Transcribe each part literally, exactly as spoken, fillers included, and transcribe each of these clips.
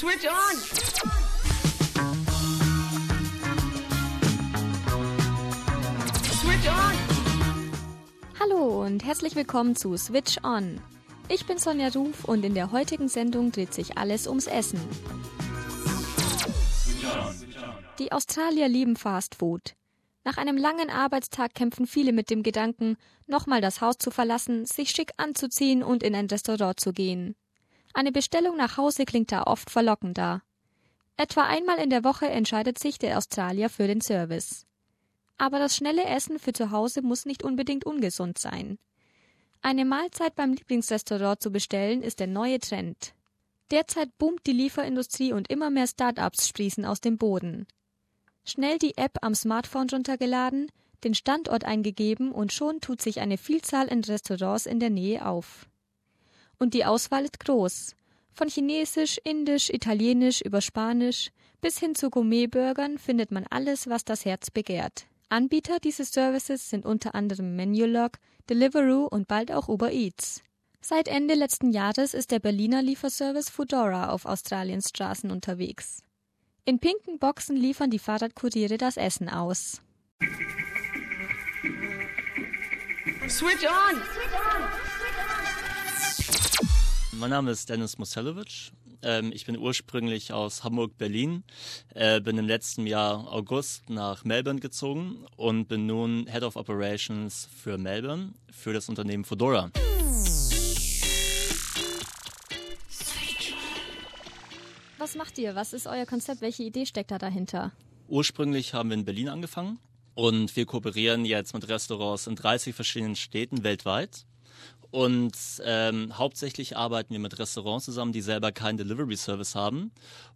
Switch on! Switch on! Hallo und herzlich willkommen zu Switch on. Ich bin Sonja Ruf und in der heutigen Sendung dreht sich alles ums Essen. Die Australier lieben Fast Food. Nach einem langen Arbeitstag kämpfen viele mit dem Gedanken, nochmal das Haus zu verlassen, sich schick anzuziehen und in ein Restaurant zu gehen. Eine Bestellung nach Hause klingt da oft verlockender. Etwa einmal in der Woche entscheidet sich der Australier für den Service. Aber das schnelle Essen für zu Hause muss nicht unbedingt ungesund sein. Eine Mahlzeit beim Lieblingsrestaurant zu bestellen ist der neue Trend. Derzeit boomt die Lieferindustrie und immer mehr Start-ups sprießen aus dem Boden. Schnell die App am Smartphone runtergeladen, den Standort eingegeben und schon tut sich eine Vielzahl in Restaurants in der Nähe auf. Und die Auswahl ist groß. Von Chinesisch, Indisch, Italienisch über Spanisch bis hin zu Gourmet-Burgern findet man alles, was das Herz begehrt. Anbieter dieses Services sind unter anderem Menulog, Deliveroo und bald auch Uber Eats. Seit Ende letzten Jahres ist der Berliner Lieferservice Foodora auf Australiens Straßen unterwegs. In pinken Boxen liefern die Fahrradkuriere das Essen aus. Switch on! Mein Name ist Dennis Moselowitsch. Ähm, ich bin ursprünglich aus Hamburg-Berlin, äh, bin im letzten Jahr August nach Melbourne gezogen und bin nun Head of Operations für Melbourne, für das Unternehmen Foodora. Was macht ihr? Was ist euer Konzept? Welche Idee steckt da dahinter? Ursprünglich haben wir in Berlin angefangen und wir kooperieren jetzt mit Restaurants in dreißig verschiedenen Städten weltweit. Und ähm, hauptsächlich arbeiten wir mit Restaurants zusammen, die selber keinen Delivery-Service haben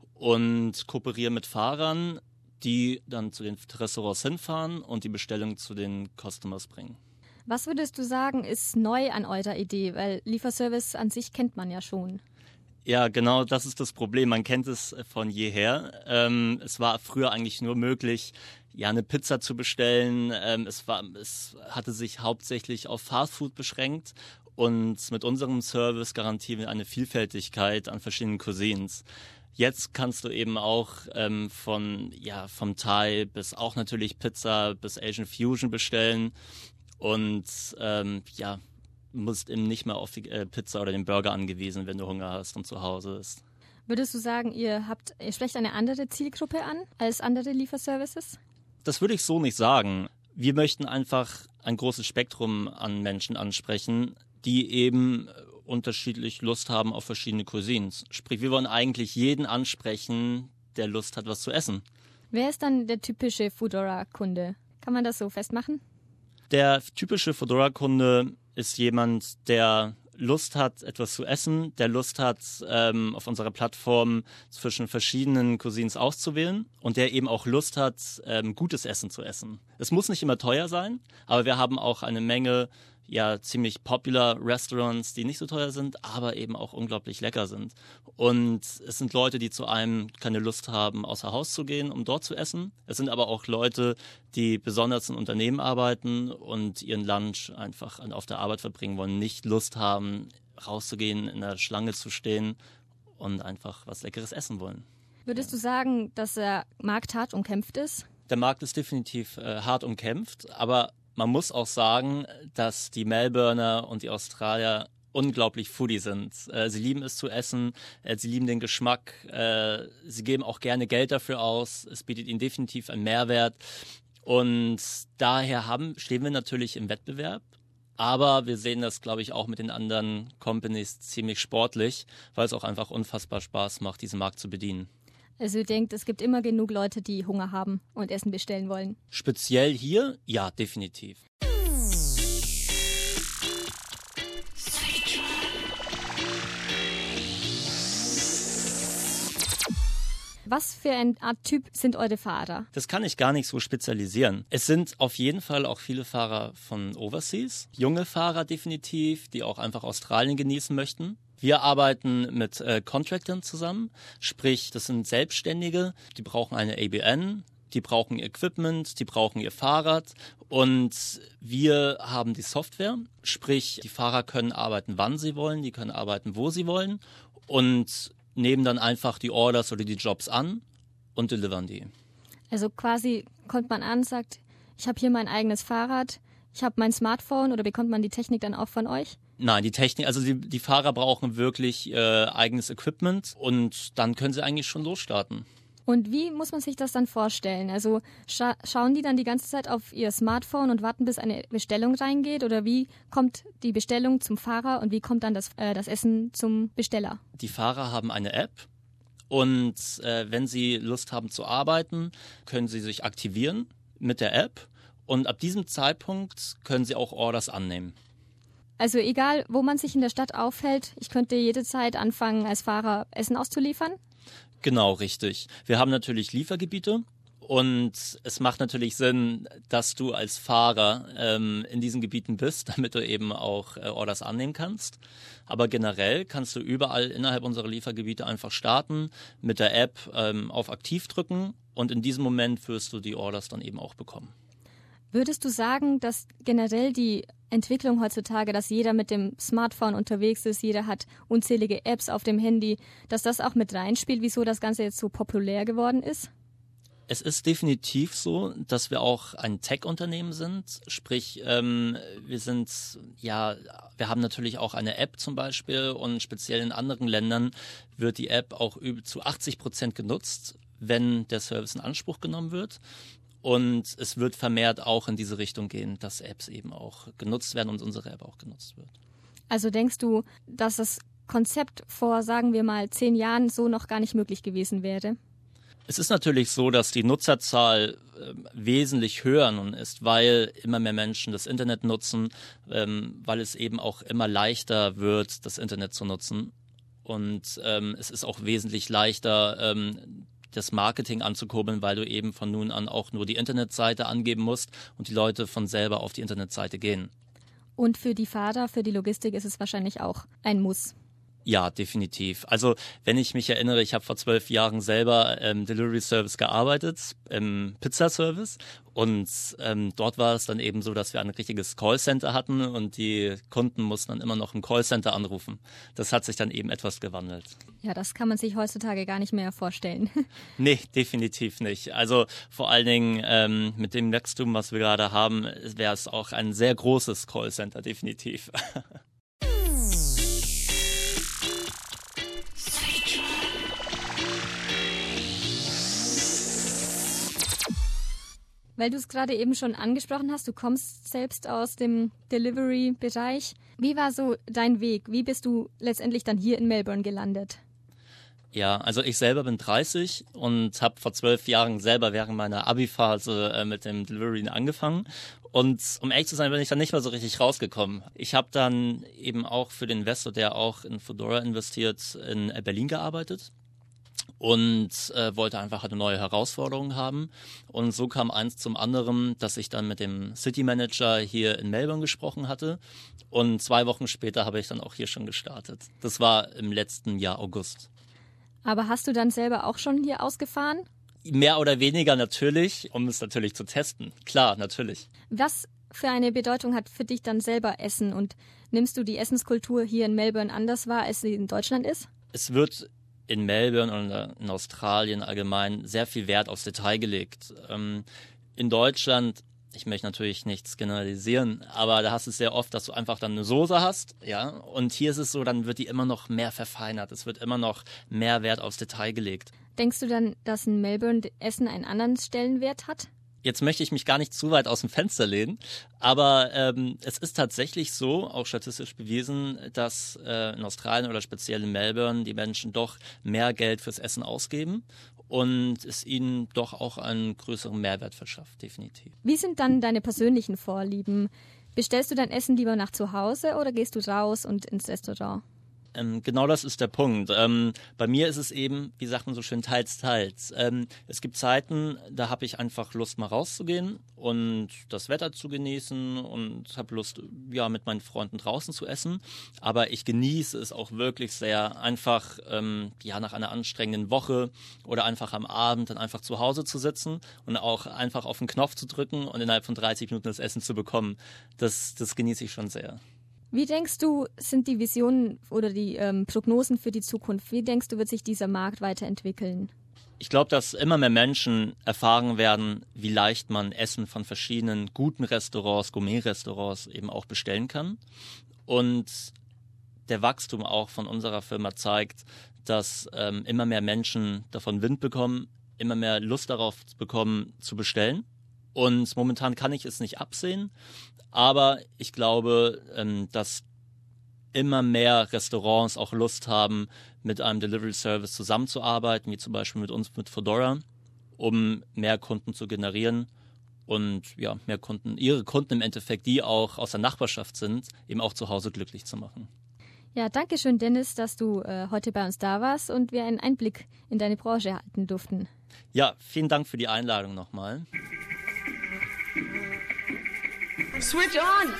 und kooperieren mit Fahrern, die dann zu den Restaurants hinfahren und die Bestellung zu den Customers bringen. Was würdest du sagen, ist neu an eurer Idee? Weil Lieferservice an sich kennt man ja schon. Ja, genau, das ist das Problem. Man kennt es von jeher. Ähm, es war früher eigentlich nur möglich, ja, eine Pizza zu bestellen. Ähm, es war, es hatte sich hauptsächlich auf Fastfood beschränkt. Und mit unserem Service garantieren wir eine Vielfältigkeit an verschiedenen Cuisines. Jetzt kannst du eben auch ähm, von ja vom Thai bis auch natürlich Pizza bis Asian Fusion bestellen und ähm, ja musst eben nicht mehr auf die äh, Pizza oder den Burger angewiesen, wenn du Hunger hast und zu Hause bist. Würdest du sagen, ihr habt ihr sprecht eine andere Zielgruppe an als andere Lieferservices? Das würde ich so nicht sagen. Wir möchten einfach ein großes Spektrum an Menschen ansprechen, die eben unterschiedlich Lust haben auf verschiedene Cuisines. Sprich, wir wollen eigentlich jeden ansprechen, der Lust hat, was zu essen. Wer ist dann der typische Foodora-Kunde? Kann man das so festmachen? Der typische Foodora-Kunde ist jemand, der Lust hat, etwas zu essen, der Lust hat, ähm, auf unserer Plattform zwischen verschiedenen Cuisines auszuwählen und der eben auch Lust hat, ähm, gutes Essen zu essen. Es muss nicht immer teuer sein, aber wir haben auch eine Menge ja ziemlich popular Restaurants, die nicht so teuer sind, aber eben auch unglaublich lecker sind. Und es sind Leute, die zu einem keine Lust haben, außer Haus zu gehen, um dort zu essen. Es sind aber auch Leute, die besonders in Unternehmen arbeiten und ihren Lunch einfach auf der Arbeit verbringen wollen, nicht Lust haben, rauszugehen, in der Schlange zu stehen und einfach was Leckeres essen wollen. Würdest du sagen, dass der Markt hart umkämpft ist? Der Markt ist definitiv äh, hart umkämpft, aber man muss auch sagen, dass die Melbourner und die Australier unglaublich Foodie sind. Äh, sie lieben es zu essen, äh, sie lieben den Geschmack, äh, sie geben auch gerne Geld dafür aus. Es bietet ihnen definitiv einen Mehrwert. Und daher haben, stehen wir natürlich im Wettbewerb. Aber wir sehen das, glaube ich, auch mit den anderen Companies ziemlich sportlich, weil es auch einfach unfassbar Spaß macht, diesen Markt zu bedienen. Also ihr denkt, es gibt immer genug Leute, die Hunger haben und Essen bestellen wollen? Speziell hier? Ja, definitiv. Was für eine Art Typ sind eure Fahrer? Das kann ich gar nicht so spezialisieren. Es sind auf jeden Fall auch viele Fahrer von Overseas, junge Fahrer definitiv, die auch einfach Australien genießen möchten. Wir arbeiten mit äh, Contractern zusammen, sprich, das sind Selbstständige, die brauchen eine A B N, die brauchen ihr Equipment, die brauchen ihr Fahrrad und wir haben die Software, sprich, die Fahrer können arbeiten, wann sie wollen, die können arbeiten, wo sie wollen und nehmen dann einfach die Orders oder die Jobs an und delivern die. Also quasi kommt man an, sagt, ich habe hier mein eigenes Fahrrad, ich habe mein Smartphone, oder bekommt man die Technik dann auch von euch? Nein, die Technik, also die, die Fahrer brauchen wirklich äh, eigenes Equipment und dann können sie eigentlich schon losstarten. Und wie muss man sich das dann vorstellen? Also scha- schauen die dann die ganze Zeit auf ihr Smartphone und warten, bis eine Bestellung reingeht? Oder wie kommt die Bestellung zum Fahrer und wie kommt dann das, äh, das Essen zum Besteller? Die Fahrer haben eine App und äh, wenn sie Lust haben zu arbeiten, können sie sich aktivieren mit der App und ab diesem Zeitpunkt können sie auch Orders annehmen. Also egal, wo man sich in der Stadt aufhält, ich könnte jede Zeit anfangen, als Fahrer Essen auszuliefern? Genau, richtig. Wir haben natürlich Liefergebiete und es macht natürlich Sinn, dass du als Fahrer ähm, in diesen Gebieten bist, damit du eben auch äh, Orders annehmen kannst. Aber generell kannst du überall innerhalb unserer Liefergebiete einfach starten, mit der App ähm, auf Aktiv drücken und in diesem Moment wirst du die Orders dann eben auch bekommen. Würdest du sagen, dass generell die Entwicklung heutzutage, dass jeder mit dem Smartphone unterwegs ist, jeder hat unzählige Apps auf dem Handy, dass das auch mit reinspielt, wieso das Ganze jetzt so populär geworden ist? Es ist definitiv so, dass wir auch ein Tech-Unternehmen sind. Sprich, ähm, wir sind, ja, wir haben natürlich auch eine App zum Beispiel und speziell in anderen Ländern wird die App auch zu achtzig Prozent genutzt, wenn der Service in Anspruch genommen wird. Und es wird vermehrt auch in diese Richtung gehen, dass Apps eben auch genutzt werden und unsere App auch genutzt wird. Also denkst du, dass das Konzept vor, sagen wir mal, zehn Jahren so noch gar nicht möglich gewesen wäre? Es ist natürlich so, dass die Nutzerzahl äh, wesentlich höher nun ist, weil immer mehr Menschen das Internet nutzen, ähm, weil es eben auch immer leichter wird, das Internet zu nutzen. Und ähm, es ist auch wesentlich leichter, ähm, das Marketing anzukurbeln, weil du eben von nun an auch nur die Internetseite angeben musst und die Leute von selber auf die Internetseite gehen. Und für die Fahrer, für die Logistik ist es wahrscheinlich auch ein Muss. Ja, definitiv. Also wenn ich mich erinnere, ich habe vor zwölf Jahren selber im Delivery Service gearbeitet, im Pizzaservice und ähm, dort war es dann eben so, dass wir ein richtiges Callcenter hatten und die Kunden mussten dann immer noch im Callcenter anrufen. Das hat sich dann eben etwas gewandelt. Ja, das kann man sich heutzutage gar nicht mehr vorstellen. Nee, definitiv nicht. Also vor allen Dingen ähm, mit dem Wachstum, was wir gerade haben, wäre es auch ein sehr großes Callcenter, definitiv. Weil du es gerade eben schon angesprochen hast, du kommst selbst aus dem Delivery-Bereich. Wie war so dein Weg? Wie bist du letztendlich dann hier in Melbourne gelandet? Ja, also ich selber bin dreißig und habe vor zwölf Jahren selber während meiner Abi-Phase äh, mit dem Delivery angefangen. Und um ehrlich zu sein, bin ich dann nicht mehr so richtig rausgekommen. Ich habe dann eben auch für den Investor, der auch in Foodora investiert, in Berlin gearbeitet. Und äh, wollte einfach eine neue Herausforderung haben. Und so kam eins zum anderen, dass ich dann mit dem City Manager hier in Melbourne gesprochen hatte. Und zwei Wochen später habe ich dann auch hier schon gestartet. Das war im letzten Jahr August. Aber hast du dann selber auch schon hier ausgefahren? Mehr oder weniger natürlich, um es natürlich zu testen. Klar, natürlich. Was für eine Bedeutung hat für dich dann selber Essen? Und nimmst du die Essenskultur hier in Melbourne anders wahr, als sie in Deutschland ist? Es wird in Melbourne und in Australien allgemein sehr viel Wert aufs Detail gelegt. Ähm, in Deutschland, ich möchte natürlich nichts generalisieren, aber da hast du es sehr oft, dass du einfach dann eine Soße hast, ja, und hier ist es so, dann wird die immer noch mehr verfeinert, es wird immer noch mehr Wert aufs Detail gelegt. Denkst du dann, dass in Melbourne Essen einen anderen Stellenwert hat? Jetzt möchte ich mich gar nicht zu weit aus dem Fenster lehnen, aber ähm, es ist tatsächlich so, auch statistisch bewiesen, dass äh, in Australien oder speziell in Melbourne die Menschen doch mehr Geld fürs Essen ausgeben und es ihnen doch auch einen größeren Mehrwert verschafft, definitiv. Wie sind dann deine persönlichen Vorlieben? Bestellst du dein Essen lieber nach zu Hause oder gehst du raus und ins Restaurant? Ähm, genau das ist der Punkt. Ähm, bei mir ist es eben, wie sagt man so schön, teils, teils. Ähm, es gibt Zeiten, da habe ich einfach Lust, mal rauszugehen und das Wetter zu genießen und habe Lust, ja, mit meinen Freunden draußen zu essen. Aber ich genieße es auch wirklich sehr, einfach ähm, ja, nach einer anstrengenden Woche oder einfach am Abend dann einfach zu Hause zu sitzen und auch einfach auf den Knopf zu drücken und innerhalb von dreißig Minuten das Essen zu bekommen. Das, das genieße ich schon sehr. Wie denkst du, sind die Visionen oder die ähm, Prognosen für die Zukunft? Wie denkst du, wird sich dieser Markt weiterentwickeln? Ich glaube, dass immer mehr Menschen erfahren werden, wie leicht man Essen von verschiedenen guten Restaurants, Gourmet-Restaurants eben auch bestellen kann. Und der Wachstum auch von unserer Firma zeigt, dass ähm, immer mehr Menschen davon Wind bekommen, immer mehr Lust darauf bekommen, zu bestellen. Und momentan kann ich es nicht absehen, aber ich glaube, ähm, dass immer mehr Restaurants auch Lust haben, mit einem Delivery-Service zusammenzuarbeiten, wie zum Beispiel mit uns, mit Foodora, um mehr Kunden zu generieren und ja, mehr Kunden, ihre Kunden im Endeffekt, die auch aus der Nachbarschaft sind, eben auch zu Hause glücklich zu machen. Ja, danke schön, Dennis, dass du äh, heute bei uns da warst und wir einen Einblick in deine Branche erhalten durften. Ja, vielen Dank für die Einladung nochmal. Switch on!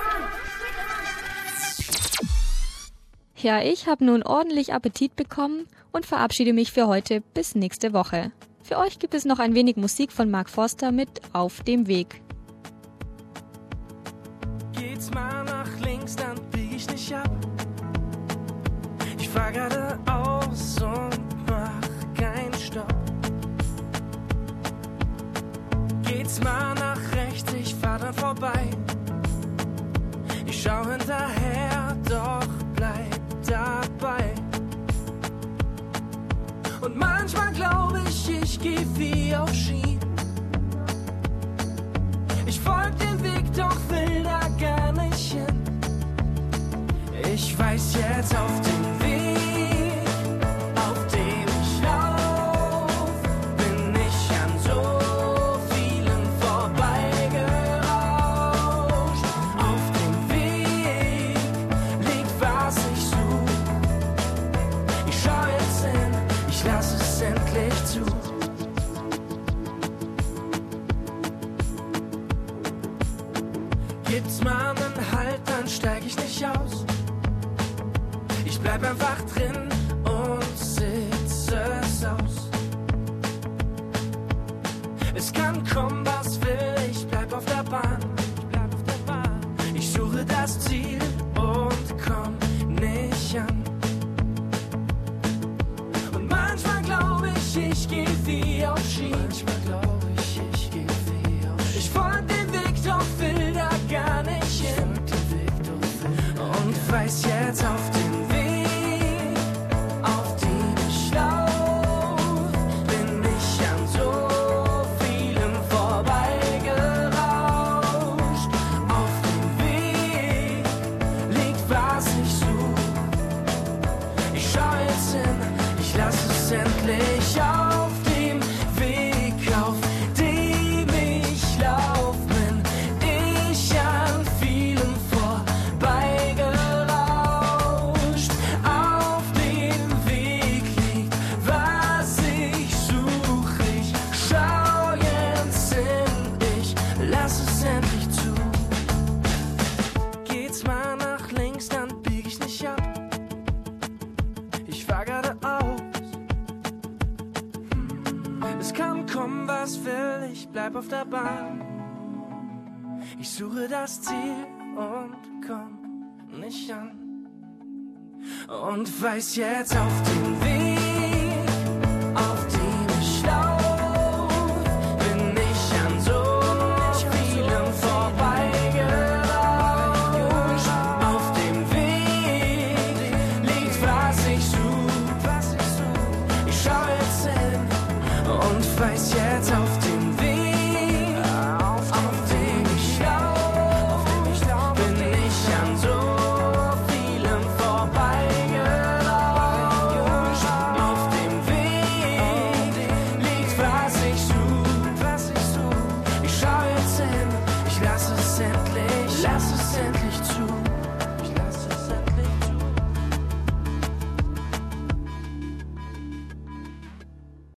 Ja, ich habe nun ordentlich Appetit bekommen und verabschiede mich für heute bis nächste Woche. Für euch gibt es noch ein wenig Musik von Mark Forster mit Auf dem Weg. Geht's mal nach links, dann bieg ich nicht ab. Ich fahr geradeaus und mach keinen Stopp. Geht's mal nach rechts, ich fahr dann vorbei. Ich schau hinterher, doch bleib dabei. Und manchmal glaube ich, ich geh wie auf Ski. Ich folg dem Weg, doch will da gar nicht hin. Ich weiß jetzt auf dem Weg, auf dem ich lauf, bin ich an so vielen vorbeigerauscht. Auf dem Weg liegt, was ich such. Ich schau jetzt hin, ich lass es endlich zu. Gibt's mal einen Halt, dann steig ich nicht aus. Ich bleib einfach drin und sitze es aus. Es kann kommen, was will, ich bleib auf der Bahn. Ich bleib auf der Bahn. Ich suche das Ziel und komm nicht an. Und manchmal glaube ich, ich geh wie auf Ski. Manchmal glaube ich, ich geh wie auf Ski. Ich folg den Weg, doch will da gar nicht hin. Und weiß jetzt auf den Weg, auf den ich lauf, bin ich an so vielem vorbeigerauscht. Auf dem Weg liegt, was ich such. Ich schau jetzt hin, ich lass es endlich auf dem Weg, auf dem ich lauf, bin ich an vielem vorbeigerauscht. Auf dem Weg liegt, was ich such. Ich schau jetzt hin, ich lass es endlich zu. Geht's mal nach links, dann bieg ich nicht ab. Ich fahr geradeaus. Es kann kommen, was will, ich bleib auf der Bahn. Ich suche das Ziel und komm nicht an. Und weiß jetzt auf dem Weg, auf dem ich lauf, bin ich an so vielem vorbeigerauscht. Auf dem Weg liegt, was ich such. Ich schau jetzt hin und weiß jetzt auf